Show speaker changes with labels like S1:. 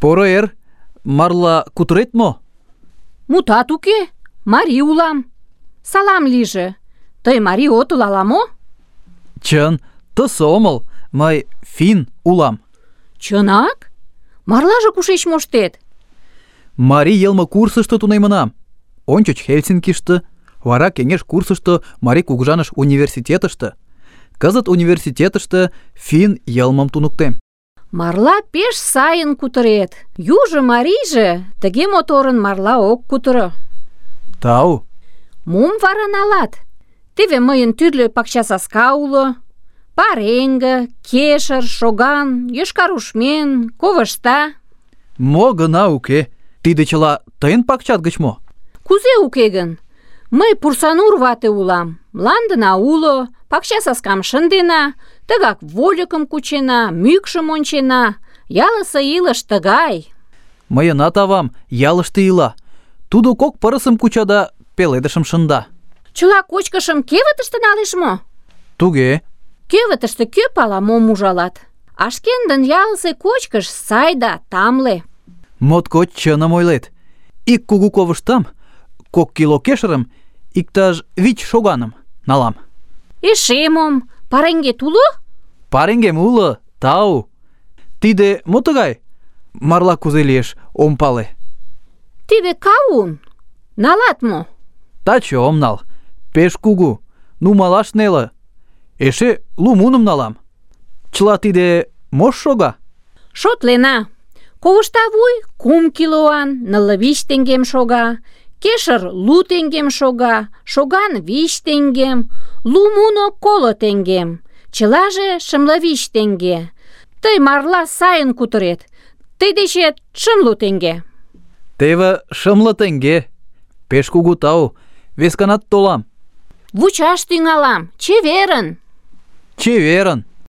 S1: Поро эр, марла кутырет мо?
S2: Мутат уке, марий улам. Салам лийже. Тый марий отыл ала-мо?
S1: Чын, тысе омыл, мый фин улам.
S2: Чынак? Марлаже кушеч моштет?
S1: Марий йылме курсышто тунемынам. Ончыч Хельсинкиште, вара кеҥеж курсышто Марий кугыжаныш университетыште. Кызыт университетыште фин йылмым туныктем.
S2: Марла пеш сайын кутырет. Южо марийже тыге моторын марла ок кутыро.
S1: Тау.
S2: Мом вара налат? Теве мыйын тӱрлӧ пакчасаска уло. Пареҥге, кешыр, шоган, йошкар ушмен, ковышта.
S1: Мо гына уке. Тиде чыла тыйын пакчат гыч мо?
S2: Кузе уке гын? Мый Пурсанур вате улам. Мландына уло, пакчасаскам шындена, тыгак вольыкым кучена, мӱкшым ончена. Ялысе илыш тыгай.
S1: Мыйынат авам ялыште ила. Тудо кок пырысым куча да пеледышым шында.
S2: Чыла кочкышым кевытыште налеш мо?
S1: Туге.
S2: Кевытыште кӧ пала, мом ужалат. А шкендын ялысе кочкыш сай да тамле.
S1: Моткоч чыным ойлет. Ик кугу ковыштам, 2 кило кешырым, иктаж 5 шоганым налам.
S2: Эше мом? Пареҥгет уло?
S1: Пареҥгем уло, тау. Тиде мо тыгай? Марла кузе лиеш, ом пале.
S2: Тиде кавун. Налат мо?
S1: Таче ом нал. Пеш кугу. Нумалаш неле. Эше лумуным налам. Чыла тиде мош шога?
S2: Шотлена. Ковышта вуй 3 килоан, 5 теҥгем шога. Кешыр 2 теҥгем шога. Шоган 5 теҥгем. Лумуно 30 теҥгем. Чылаже 5 теҥге. Тый марла сайын кутырет. Тый дечет 50 теҥге.
S1: Теве 50 теҥге. Пеш кугу тау. Весканат толам.
S2: Вучаш тӱҥалам. Чеверын!
S1: Чеверын!